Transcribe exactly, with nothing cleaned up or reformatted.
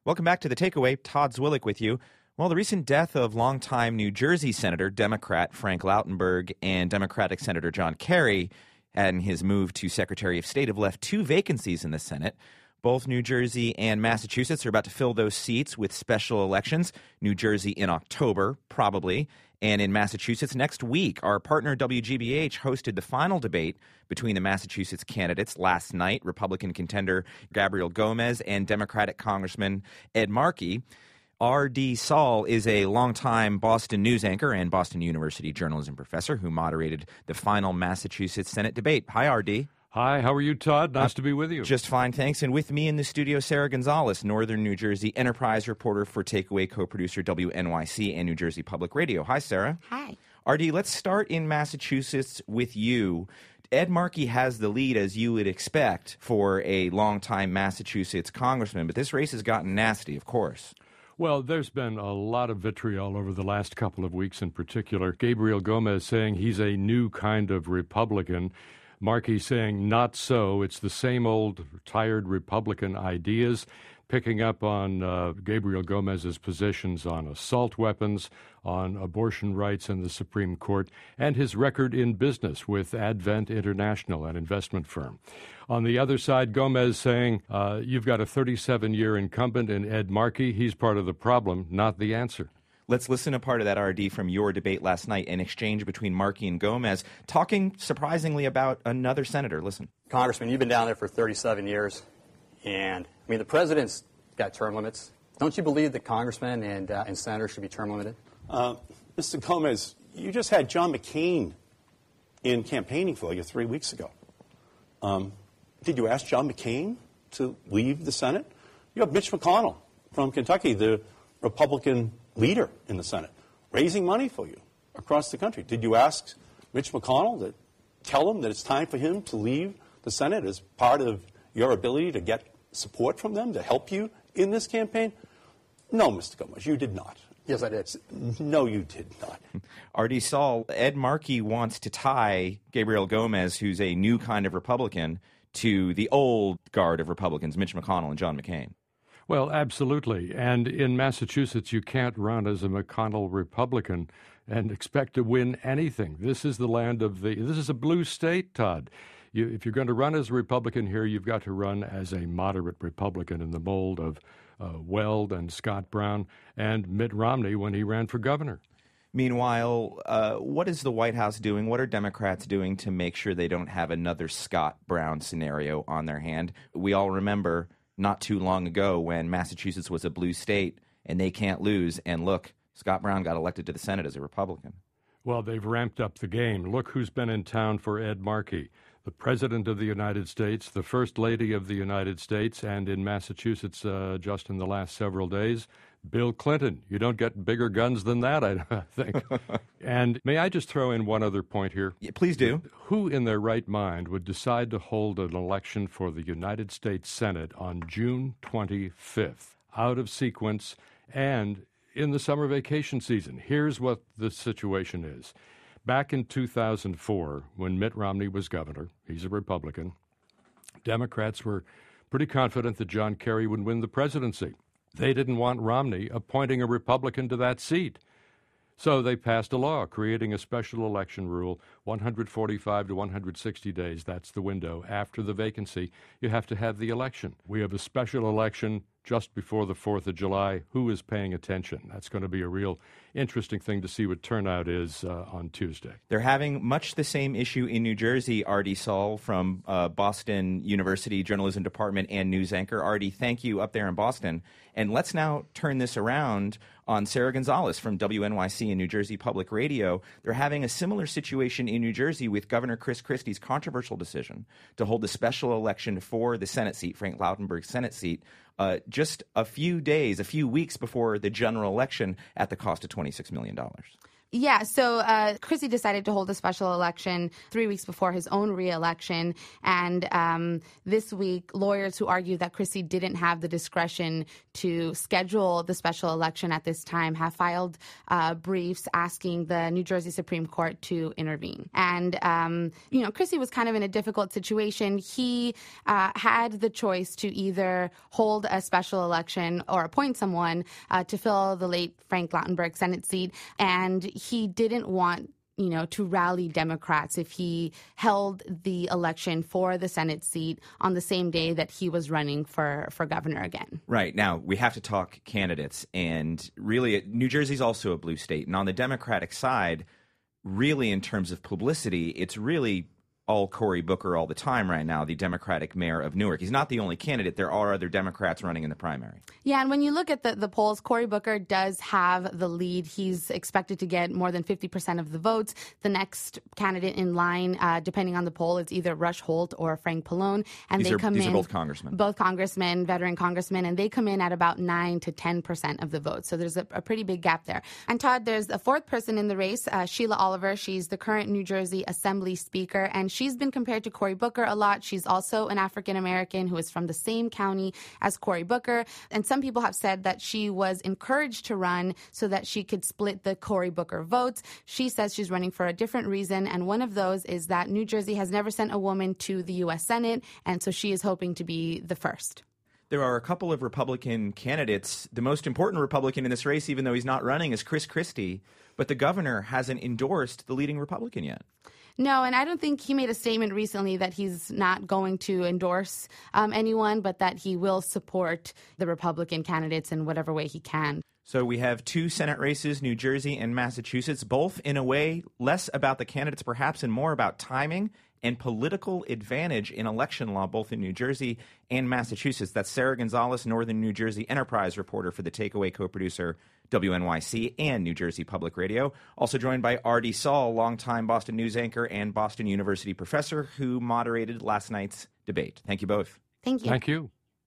Welcome back to The Takeaway. Todd Zwillich with you. Well, the recent death of longtime New Jersey Senator, Democrat Frank Lautenberg, and Democratic Senator John Kerry, and his move to Secretary of State have left two vacancies in the Senate. Both New Jersey and Massachusetts are about to fill those seats with special elections. New Jersey in October, probably. And in Massachusetts next week, our partner W G B H hosted the final debate between the Massachusetts candidates last night, Republican contender Gabriel Gomez and Democratic Congressman Ed Markey. R D. Saul is a longtime Boston news anchor and Boston University journalism professor who moderated the final Massachusetts Senate debate. Hi, R D. Hi, how are you, Todd? Nice uh, to be with you. Just fine, thanks. And with me in the studio, Sarah Gonzalez, Northern New Jersey Enterprise reporter for Takeaway, co-producer W N Y C and New Jersey Public Radio. Hi, Sarah. Hi. R D, let's start in Massachusetts with you. Ed Markey has the lead, as you would expect, for a longtime Massachusetts congressman, but this race has gotten nasty, of course. Well, there's been a lot of vitriol over the last couple of weeks in particular. Gabriel Gomez saying he's a new kind of Republican. Markey saying not so. It's the same old tired Republican ideas, picking up on uh, Gabriel Gomez's positions on assault weapons, on abortion rights in the Supreme Court, and his record in business with Advent International, an investment firm. On the other side, Gomez saying uh, you've got a thirty-seven-year incumbent in Ed Markey. He's part of the problem, not the answer. Let's listen to part of that, R D, from your debate last night, an exchange between Markey and Gomez, talking surprisingly about another senator. Listen. Congressman, you've been down there for thirty-seven years, and, I mean, the president's got term limits. Don't you believe that congressmen and, uh, and senators should be term limited? Uh, Mister Gomez, you just had John McCain in campaigning for you three weeks ago. Um, did you ask John McCain to leave the Senate? You have Mitch McConnell from Kentucky, the Republican leader in the Senate, raising money for you across the country. Did you ask Mitch McConnell to tell him that it's time for him to leave the Senate as part of your ability to get support from them to help you in this campaign? No, Mister Gomez, you did not. Yes, I did. No, you did not. R D. Saul, Ed Markey wants to tie Gabriel Gomez, who's a new kind of Republican, to the old guard of Republicans, Mitch McConnell and John McCain. Well, absolutely. And in Massachusetts, you can't run as a McConnell Republican and expect to win anything. This is the land of the – this is a blue state, Todd. You, if you're going to run as a Republican here, you've got to run as a moderate Republican in the mold of uh, Weld and Scott Brown and Mitt Romney when he ran for governor. Meanwhile, uh, what is the White House doing? What are Democrats doing to make sure they don't have another Scott Brown scenario on their hand? We all remember – not too long ago when Massachusetts was a blue state and they can't lose. And look, Scott Brown got elected to the Senate as a Republican. Well, they've ramped up the game. Look who's been in town for Ed Markey, the President of the United States, the First Lady of the United States, and in Massachusetts uh, just in the last several days, Bill Clinton. You don't get bigger guns than that, I think. And may I just throw in one other point here? Yeah, please do. Who in their right mind would decide to hold an election for the United States Senate on June twenty-fifth, out of sequence and in the summer vacation season? Here's what the situation is. Back in two thousand four, when Mitt Romney was governor, he's a Republican, Democrats were pretty confident that John Kerry would win the presidency. They didn't want Romney appointing a Republican to that seat. So they passed a law creating a special election rule, one hundred forty-five to one hundred sixty days. That's the window. After the vacancy, you have to have the election. We have a special election just before the fourth of July. Who is paying attention? That's going to be a real interesting thing to see what turnout is uh, on Tuesday. They're having much the same issue in New Jersey. R D. Saul from uh, Boston University Journalism Department and news anchor. R D, thank you up there in Boston. And let's now turn this around on Sarah Gonzalez from W N Y C and New Jersey Public Radio. They're having a similar situation in New Jersey with Governor Chris Christie's controversial decision to hold a special election for the Senate seat, Frank Lautenberg's Senate seat, uh, just a few days, a few weeks before the general election at the cost of twenty-six million dollars. Yeah, so uh, Christie decided to hold a special election three weeks before his own re-election. And um, this week, lawyers who argue that Christie didn't have the discretion to schedule the special election at this time have filed uh, briefs asking the New Jersey Supreme Court to intervene. And, um, you know, Christie was kind of in a difficult situation. He uh, had the choice to either hold a special election or appoint someone uh, to fill the late Frank Lautenberg Senate seat. And he didn't want, you know, to rally Democrats if he held the election for the Senate seat on the same day that he was running for, for governor again. Right. Now, we have to talk candidates. And really, New Jersey's also a blue state. And on the Democratic side, really, in terms of publicity, it's really all Cory Booker all the time right now, the Democratic mayor of Newark. He's not the only candidate. There are other Democrats running in the primary. Yeah, and when you look at the, the polls, Cory Booker does have the lead. He's expected to get more than fifty percent of the votes. The next candidate in line, uh, depending on the poll, is either Rush Holt or Frank Pallone. And these they are, come these in, are both congressmen. Both congressmen, veteran congressmen, and they come in at about nine to ten percent of the vote. So there's a, a pretty big gap there. And Todd, there's a fourth person in the race, uh, Sheila Oliver. She's the current New Jersey Assembly Speaker, and she's been compared to Cory Booker a lot. She's also an African-American who is from the same county as Cory Booker. And some people have said that she was encouraged to run so that she could split the Cory Booker votes. She says she's running for a different reason. And one of those is that New Jersey has never sent a woman to the U S Senate. And so she is hoping to be the first. There are a couple of Republican candidates. The most important Republican in this race, even though he's not running, is Chris Christie. But the governor hasn't endorsed the leading Republican yet. No, and I don't think he made a statement recently that he's not going to endorse um, anyone, but that he will support the Republican candidates in whatever way he can. So we have two Senate races, New Jersey and Massachusetts, both in a way less about the candidates perhaps and more about timing and political advantage in election law, both in New Jersey and Massachusetts. That's Sarah Gonzalez, Northern New Jersey Enterprise reporter for the Takeaway co-producer W N Y C and New Jersey Public Radio. Also joined by Artie Saul, longtime Boston News anchor and Boston University professor who moderated last night's debate. Thank you both. Thank you. Thank you.